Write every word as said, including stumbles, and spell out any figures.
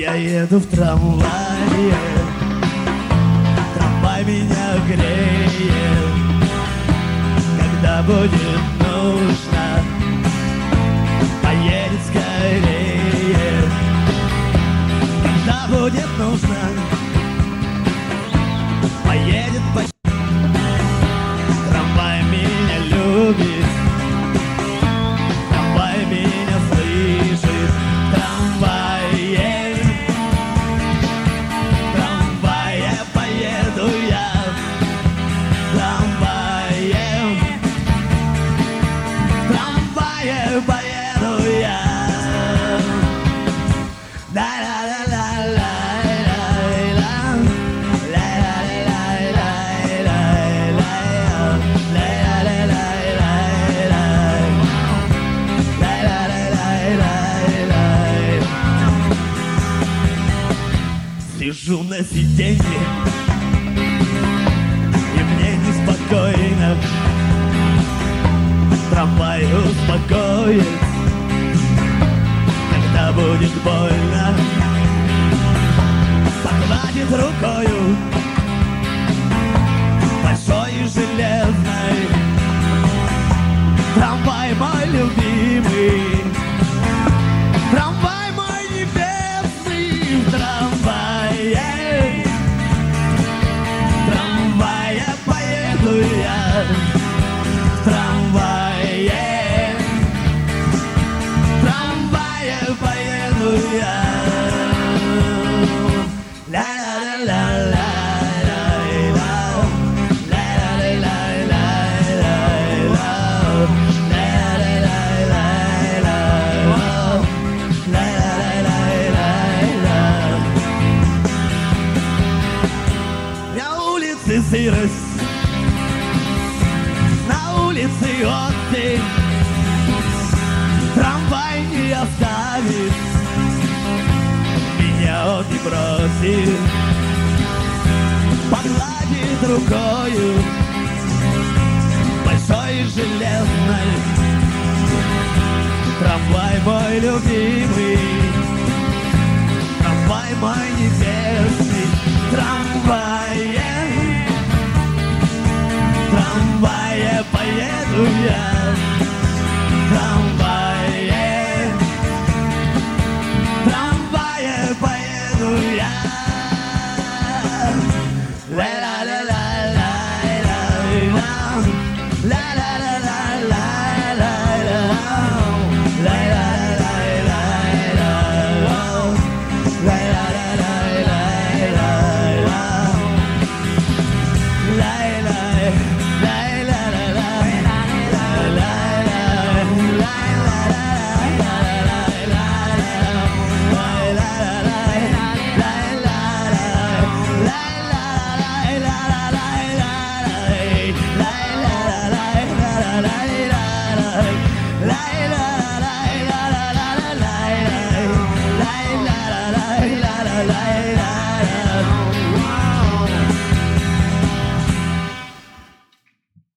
Я еду в трамвае, трамвай меня греет. Когда будет нужно, поедет скорее. Когда будет нужно, поедет почти. Трамвай меня любит, трамвай меня слышит. Трамвае, трамвае поеду я. Трамвае, трамвае поеду я. Сижу на сиденье, и мне неспокойно. Трамвай успокоит, когда будет больно. Погладит рукою большой и железной. Трамвай мой любимый, трамвай мой небесный. В трамвае, в трамвае поеду я. В трамвае, в трамвае поеду я. Сырость, на улице отдых. Трамвай не оставит, меня он не бросит. Погладит рукою большой и железной. Трамвай мой любимый, трамвай мой небесный. Трамвае, трамвае поеду я. Трамвае, трамвае поеду я. Wow.